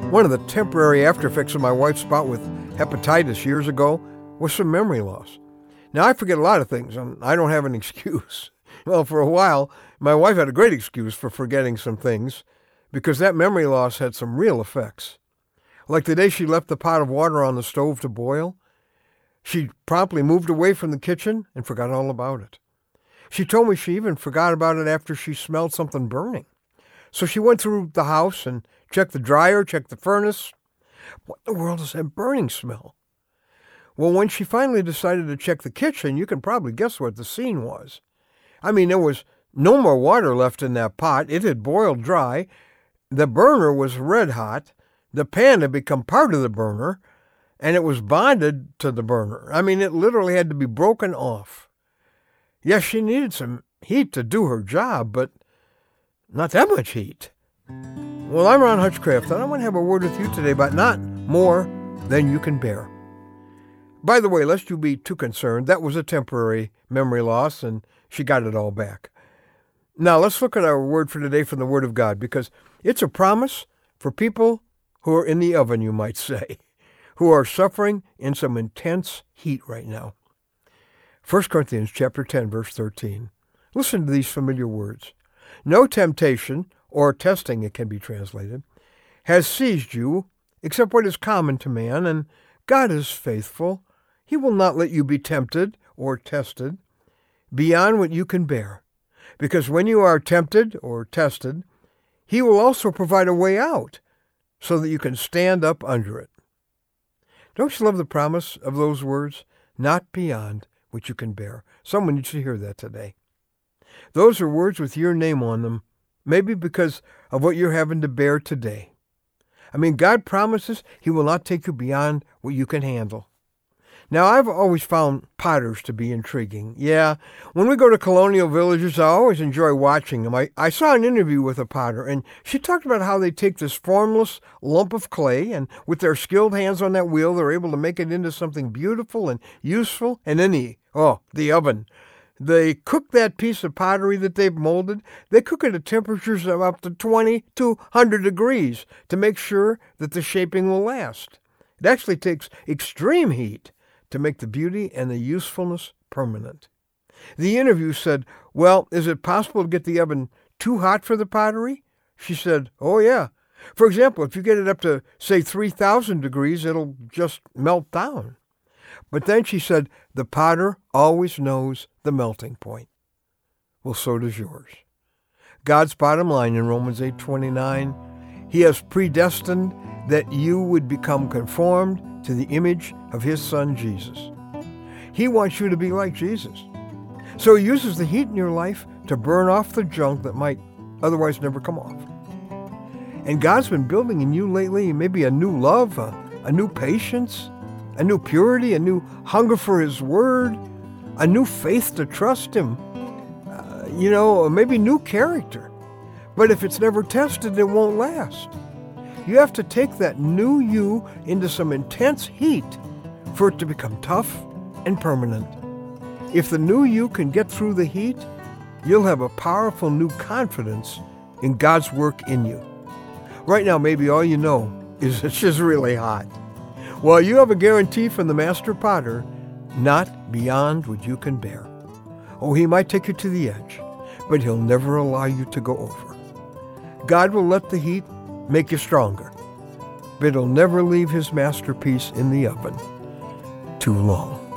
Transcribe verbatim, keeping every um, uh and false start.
One of the temporary after effects of my wife's bout with hepatitis years ago was some memory loss. Now, I forget a lot of things, and I don't have an excuse. Well, for a while, my wife had a great excuse for forgetting some things, because that memory loss had some real effects. Like the day she left the pot of water on the stove to boil, she promptly moved away from the kitchen and forgot all about it. She told me she even forgot about it after she smelled something burning. So she went through the house and checked the dryer, checked the furnace. What in the world is that burning smell? Well, when she finally decided to check the kitchen, you can probably guess what the scene was. I mean, there was no more water left in that pot. It had boiled dry. The burner was red hot. The pan had become part of the burner, and it was bonded to the burner. I mean, it literally had to be broken off. Yes, she needed some heat to do her job, but not that much heat. Well, I'm Ron Hutchcraft, and I want to have a word with you today about not more than you can bear. By the way, lest you be too concerned, that was a temporary memory loss, and she got it all back. Now, let's look at our word for today from the Word of God, because it's a promise for people who are in the oven, you might say, who are suffering in some intense heat right now. First Corinthians chapter ten, verse thirteen. Listen to these familiar words. No temptation, or testing it can be translated, has seized you except what is common to man, and God is faithful. He will not let you be tempted or tested beyond what you can bear. Because when you are tempted or tested, he will also provide a way out so that you can stand up under it. Don't you love the promise of those words? Not beyond what you can bear. Someone needs to hear that today. Those are words with your name on them, maybe because of what you're having to bear today. I mean, God promises he will not take you beyond what you can handle. Now, I've always found potters to be intriguing. Yeah, when we go to colonial villages, I always enjoy watching them. I, I saw an interview with a potter, and she talked about how they take this formless lump of clay, and with their skilled hands on that wheel, they're able to make it into something beautiful and useful. And then the, oh, the oven. They cook that piece of pottery that they've molded. They cook it at temperatures of up to twenty to one hundred degrees to make sure that the shaping will last. It actually takes extreme heat to make the beauty and the usefulness permanent. The interview said, well, is it possible to get the oven too hot for the pottery? She said, oh yeah. For example, if you get it up to, say, three thousand degrees, it'll just melt down. But then she said, the potter always knows the melting point. Well, so does yours. God's bottom line in Romans eight twenty-nine, he has predestined that you would become conformed to the image of his Son, Jesus. He wants you to be like Jesus. So he uses the heat in your life to burn off the junk that might otherwise never come off. And God's been building in you lately maybe a new love, a, a new patience, a new purity, a new hunger for his word, a new faith to trust him, uh, you know, maybe new character. But if it's never tested, it won't last. You have to take that new you into some intense heat for it to become tough and permanent. If the new you can get through the heat, you'll have a powerful new confidence in God's work in you. Right now, maybe all you know is it's just really hot. Well, you have a guarantee from the Master Potter, not beyond what you can bear. Oh, he might take you to the edge, but he'll never allow you to go over. God will let the heat make you stronger, but he'll never leave his masterpiece in the oven too long.